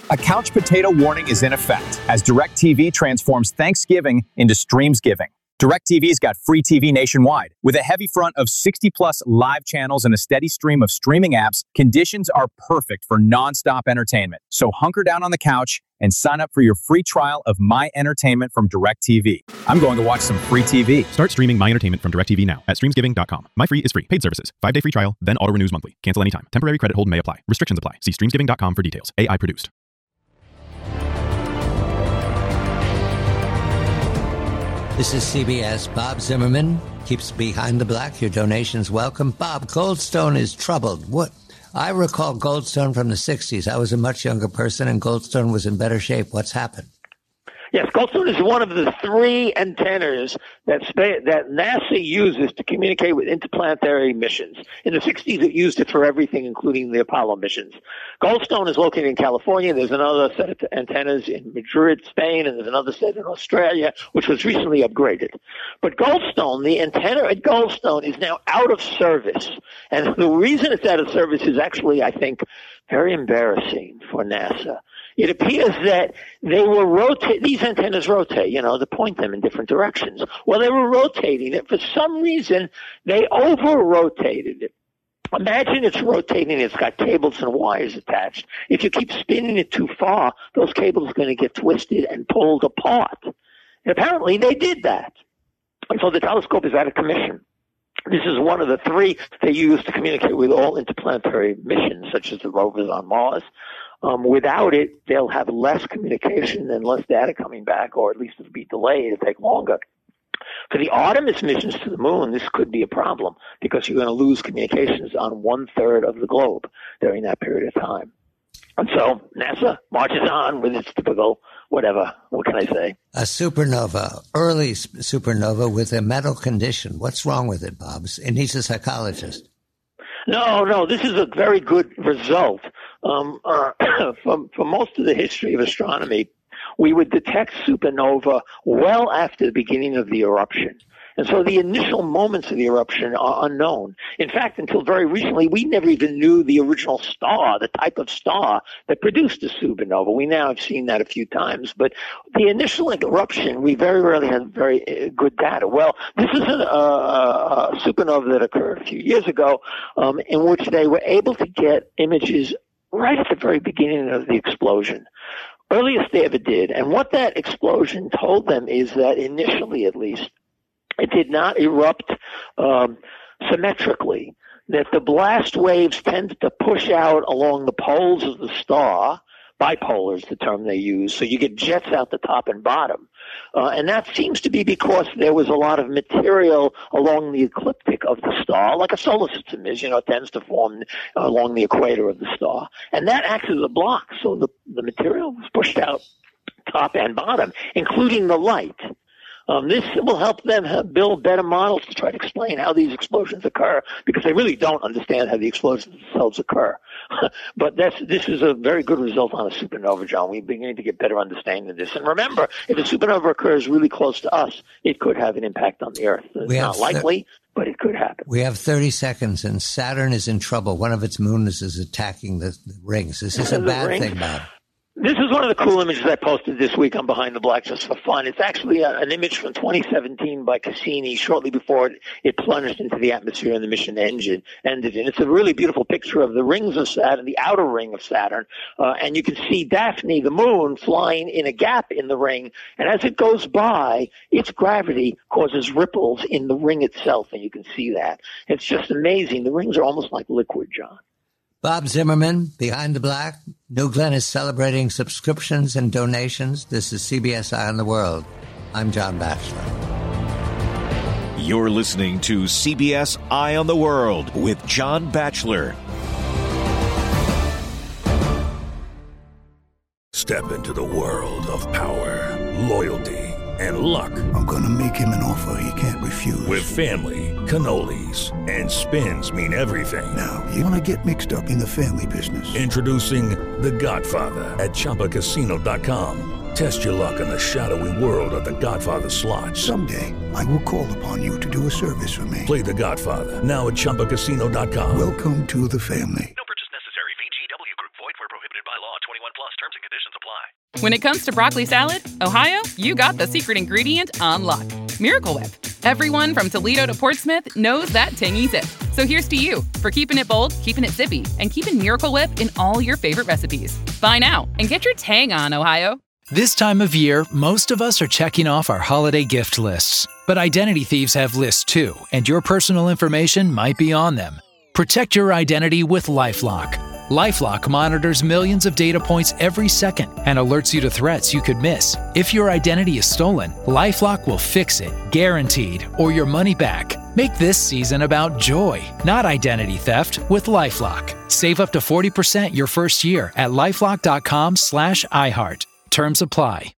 A couch potato warning is in effect as DirecTV transforms Thanksgiving into Streamsgiving. DirecTV's got free TV nationwide. With a heavy front of 60-plus live channels and a steady stream of streaming apps, conditions are perfect for nonstop entertainment. So hunker down on the couch and sign up for your free trial of My Entertainment from DirecTV. I'm going to watch some free TV. Start streaming My Entertainment from DirecTV now at streamsgiving.com. My Free is free. Paid services. 5-day free trial, then auto-renews monthly. Cancel anytime. Temporary credit hold may apply. Restrictions apply. See streamsgiving.com for details. AI produced. This is CBS. Bob Zimmerman keeps Behind the Black. Your donations welcome. Bob, Goldstone is troubled. What? I recall Goldstone from the 60s. I was a much younger person, and Goldstone was in better shape. What's happened? Yes, Goldstone is one of the three antennas that NASA uses to communicate with interplanetary missions. In the 60s, it used it for everything, including the Apollo missions. Goldstone is located in California. There's another set of antennas in Madrid, Spain, and there's another set in Australia, which was recently upgraded. But Goldstone, the antenna at Goldstone, is now out of service. And the reason it's out of service is actually, I think, very embarrassing for NASA. It appears that they were these antennas rotate, to point them in different directions. Well, they were rotating it. For some reason, they over-rotated it. Imagine it's rotating. It's got cables and wires attached. If you keep spinning it too far, those cables are going to get twisted and pulled apart. And apparently, they did that. And so the telescope is out of commission. This is one of the three they use to communicate with all interplanetary missions, such as the rovers on Mars. Without it, they'll have less communication and less data coming back, or at least it'll be delayed. It'll take longer. For the Artemis missions to the moon, this could be a problem because you're going to lose communications on 1/3 of the globe during that period of time. And so NASA marches on with its typical whatever. What can I say? A supernova, early supernova with a metal condition. What's wrong with it, Bob? And he's a psychologist. No, this is a very good result. For most of the history of astronomy, we would detect supernova well after the beginning of the eruption. And so the initial moments of the eruption are unknown. In fact, until very recently, we never even knew the original star, the type of star that produced a supernova. We now have seen that a few times, but the initial eruption, we very rarely had very good data. Well, this is a supernova that occurred a few years ago, in which they were able to get images right at the very beginning of the explosion. Earliest they ever did. And what that explosion told them is that initially, at least, it did not erupt symmetrically, that the blast waves tended to push out along the poles of the star. Bipolar is the term they use, so you get jets out the top and bottom. And that seems to be because there was a lot of material along the ecliptic of the star, like a solar system is, it tends to form along the equator of the star. And that acts as a block, so the material was pushed out top and bottom, including the light. This will help them build better models to try to explain how these explosions occur, because they really don't understand how the explosions themselves occur. But this is a very good result on a supernova, John. We're beginning to get better understanding of this. And remember, if a supernova occurs really close to us, it could have an impact on the Earth. It's not likely, but it could happen. We have 30 seconds, and Saturn is in trouble. One of its moons is attacking the rings. This is a bad thing, Bob. This is one of the cool images I posted this week on Behind the Black just for fun. It's actually an image from 2017 by Cassini shortly before it plunged into the atmosphere and the mission ended. And it's a really beautiful picture of the rings of Saturn, the outer ring of Saturn. And you can see Daphne, the moon, flying in a gap in the ring. And as it goes by, its gravity causes ripples in the ring itself, and you can see that. It's just amazing. The rings are almost like liquid, John. Bob Zimmerman, Behind the Black. New Glenn is celebrating subscriptions and donations. This is CBS Eye on the World. I'm John Batchelor. You're listening to CBS Eye on the World with John Batchelor. Step into the world of power, loyalty, and luck. I'm going to make him an offer he can't refuse. With family, cannolis, and spins mean everything. Now, you want to get mixed up in the family business. Introducing The Godfather at ChumbaCasino.com. Test your luck in the shadowy world of The Godfather slot. Someday, I will call upon you to do a service for me. Play The Godfather now at ChumbaCasino.com. Welcome to the family. No purchase necessary. VGW Group. Void where prohibited by law. 21+. Terms and conditions conditions apply. When it comes to broccoli salad, Ohio, you got the secret ingredient on lock. Miracle Whip. Everyone from Toledo to Portsmouth knows that tangy zip. So here's to you for keeping it bold, keeping it zippy, and keeping Miracle Whip in all your favorite recipes. Buy now and get your tang on, Ohio. This time of year, most of us are checking off our holiday gift lists. But identity thieves have lists too, and your personal information might be on them. Protect your identity with LifeLock. LifeLock monitors millions of data points every second and alerts you to threats you could miss. If your identity is stolen, LifeLock will fix it, guaranteed, or your money back. Make this season about joy, not identity theft, with LifeLock. Save up to 40% your first year at LifeLock.com/iHeart. Terms apply.